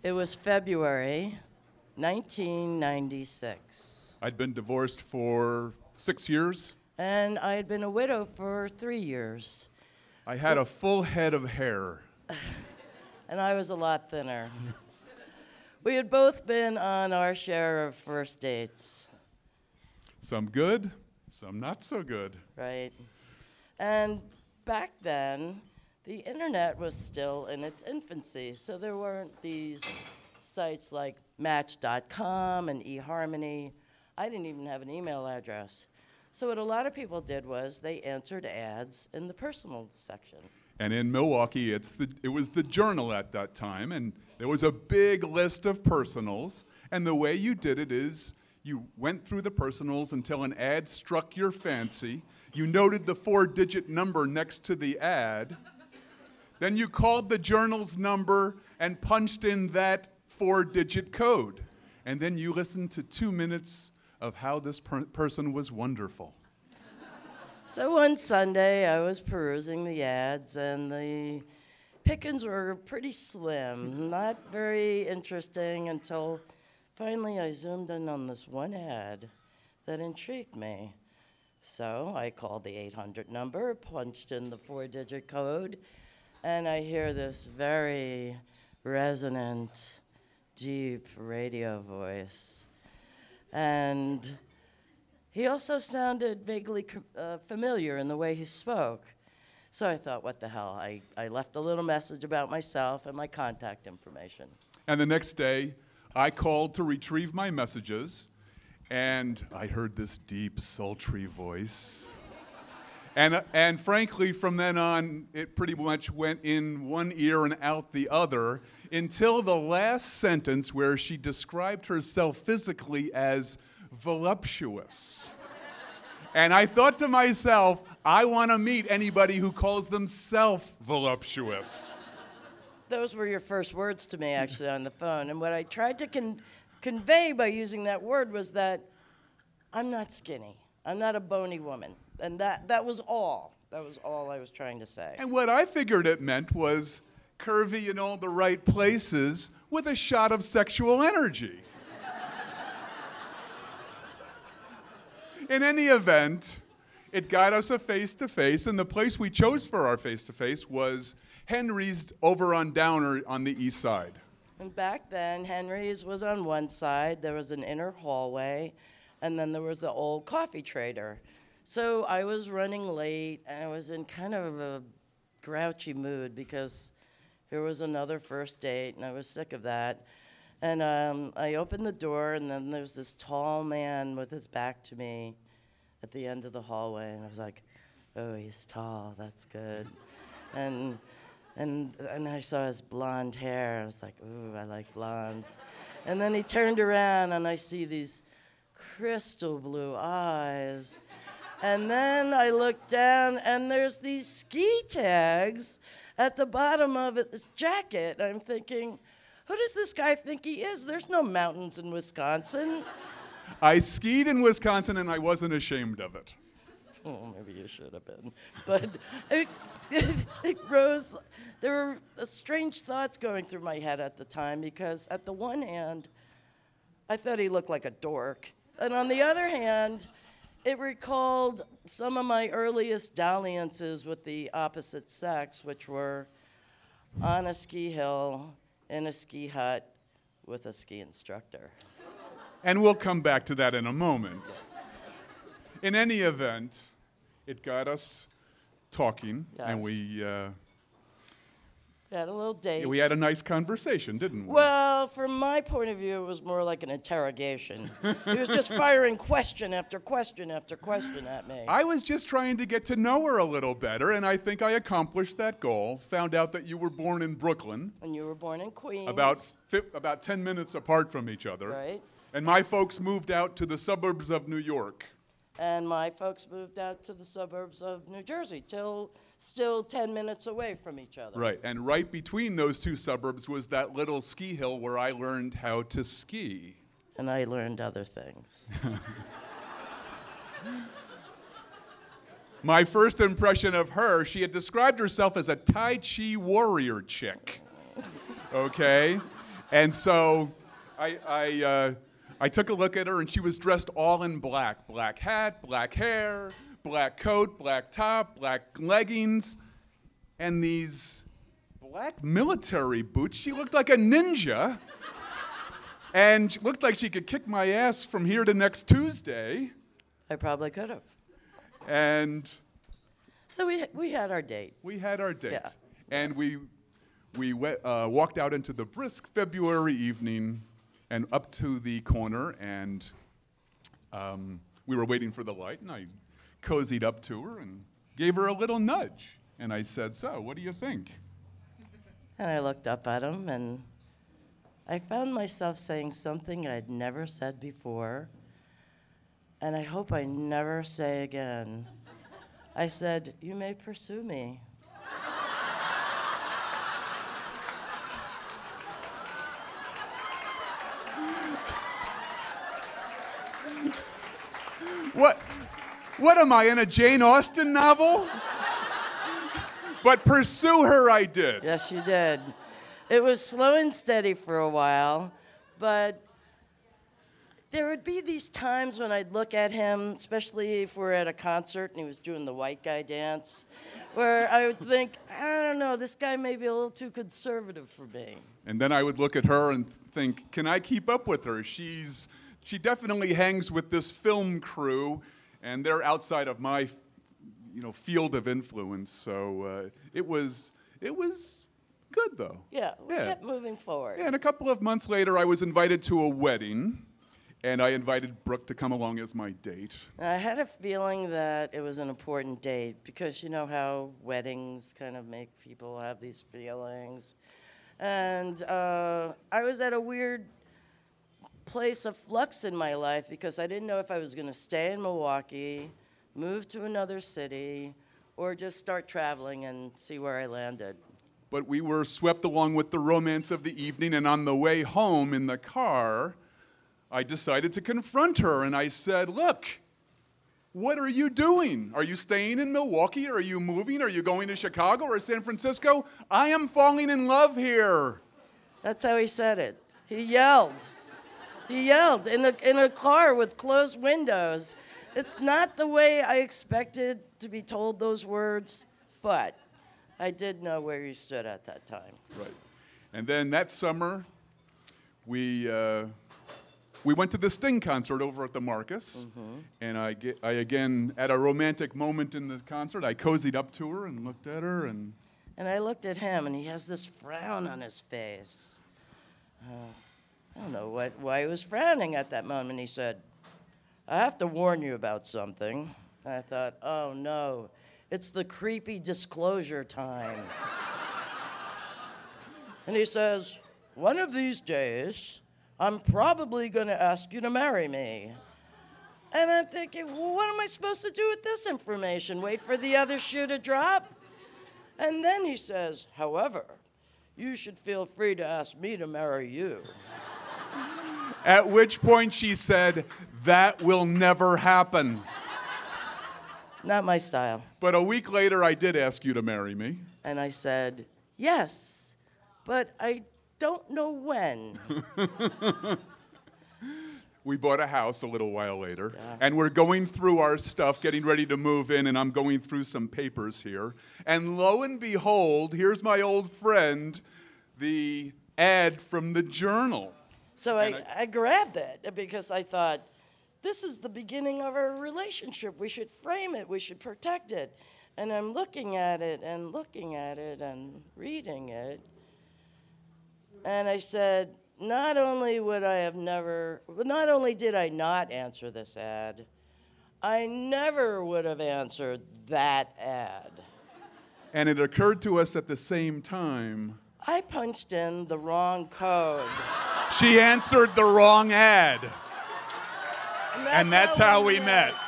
It was February 1996. I'd been divorced for 6 years. And I had been a widow for 3 years. I had a full head of hair. And I was a lot thinner. We had both been on our share of first dates. Some good, some not so good. Right. And back then, the internet was still in its infancy, so there weren't these sites like Match.com and eHarmony. I didn't even have an email address. So what a lot of people did was they answered ads in the personal section. And in Milwaukee, it was the Journal at that time, and there was a big list of personals, and the way you did it is you went through the personals until an ad struck your fancy, you noted the 4-digit number next to the ad, then you called the Journal's number and punched in that 4-digit code, and then you listened to 2 minutes of how this person was wonderful. So one Sunday, I was perusing the ads, and the pickings were pretty slim, not very interesting, until finally I zoomed in on this one ad that intrigued me. So I called the 800 number, punched in the 4-digit code, and I hear this very resonant, deep radio voice. And he also sounded vaguely familiar in the way he spoke. So I thought, what the hell? I left a little message about myself and my contact information. And the next day, I called to retrieve my messages, and I heard this deep, sultry voice. And frankly, from then on, it pretty much went in one ear and out the other until the last sentence where she described herself physically as voluptuous. And I thought to myself, I want to meet anybody who calls themselves voluptuous. Those were your first words to me, actually, on the phone. And what I tried to convey by using that word was that I'm not skinny. I'm not a bony woman. And that was all. That was all I was trying to say. And what I figured it meant was curvy in all the right places with a shot of sexual energy. In any event, it got us a face-to-face, and the place we chose for our face-to-face was Henry's over on Downer on the east side. And back then, Henry's was on one side, there was an inner hallway, and then there was the old coffee trader. So I was running late, and I was in kind of a grouchy mood because here was another first date, and I was sick of that. And I opened the door, and then there was this tall man with his back to me at the end of the hallway, and I was like, oh, he's tall, that's good. And I saw his blonde hair. I was like, ooh, I like blondes. And then he turned around, and I see these crystal blue eyes. And then I look down, and there's these ski tags at the bottom of his jacket. I'm thinking, who does this guy think he is? There's no mountains in Wisconsin. I skied in Wisconsin, and I wasn't ashamed of it. Oh, maybe you should have been. But it rose. There were strange thoughts going through my head at the time because, at the one hand, I thought he looked like a dork. And on the other hand, it recalled some of my earliest dalliances with the opposite sex, which were on a ski hill, in a ski hut, with a ski instructor. And we'll come back to that in a moment. Yes. In any event, it got us talking, Yes. and we Had a little date. had a nice conversation, didn't we? Well, from my point of view, it was more like an interrogation. He was just firing question after question after question at me. I was just trying to get to know her a little better, and I think I accomplished that goal. Found out that you were born in Brooklyn, And you were born in Queens. about 10 minutes apart from each other. Right. And my folks moved out to the suburbs of New York. And my folks moved out to the suburbs of New Jersey, still 10 minutes away from each other. Right, and right between those two suburbs was that little ski hill where I learned how to ski. And I learned other things. My first impression of her, she had described herself as a Tai Chi warrior chick, okay? And so I took a look at her, and she was dressed all in black. Black hat, black hair, black coat, black top, black leggings, and these black military boots. She looked like a ninja, and looked like she could kick my ass from here to next Tuesday. I probably could have. And So we had our date. we had our date. Yeah. And we walked out into the brisk February evening and up to the corner, and we were waiting for the light, and I cozied up to her and gave her a little nudge. And I said, "So, what do you think?" And I looked up at him, and I found myself saying something I'd never said before, and I hope I never say again. I said, "You may pursue me." What am I, in a Jane Austen novel? But pursue her I did. Yes, you did. It was slow and steady for a while, but there would be these times when I'd look at him, especially if we're at a concert and he was doing the white guy dance, where I would think, I don't know, this guy may be a little too conservative for me. And then I would look at her and think, can I keep up with her? She definitely hangs with this film crew, and they're outside of my, field of influence. So it was good, though. Yeah, we kept moving forward. Yeah, and a couple of months later, I was invited to a wedding, and I invited Brooke to come along as my date. And I had a feeling that it was an important date because you know how weddings kind of make people have these feelings. And I was at a weird place of flux in my life because I didn't know if I was going to stay in Milwaukee, move to another city, or just start traveling and see where I landed. But we were swept along with the romance of the evening, and on the way home in the car, I decided to confront her, and I said, "Look, what are you doing? Are you staying in Milwaukee? Are you moving? Are you going to Chicago or San Francisco? I am falling in love here." That's how he said it. He yelled. He yelled in a car with closed windows. It's not the way I expected to be told those words, but I did know where he stood at that time. Right. And then that summer, we went to the Sting concert over at the Marcus, and I again, at a romantic moment in the concert, I cozied up to her and looked at her, and I looked at him, and he has this frown on his face. I don't know why he was frowning at that moment. He said, "I have to warn you about something." And I thought, oh no, it's the creepy disclosure time. And he says, "One of these days, I'm probably going to ask you to marry me." And I'm thinking, well, what am I supposed to do with this information? Wait for the other shoe to drop? And then he says, "However, you should feel free to ask me to marry you." at which point she said, "That will never happen." Not my style. But a week later, I did ask you to marry me. And I said, "Yes, but I don't know when." We bought a house a little while later, and we're going through our stuff, getting ready to move in, and I'm going through some papers here. And lo and behold, here's my old friend, the ad from the Journal. So I grabbed it because I thought, this is the beginning of our relationship. We should frame it. We should protect it. And I'm looking at it and looking at it and reading it. And I said, not only did I not answer this ad, I never would have answered that ad. And it occurred to us at the same time. I punched in the wrong code. She answered the wrong ad. And that's how we met.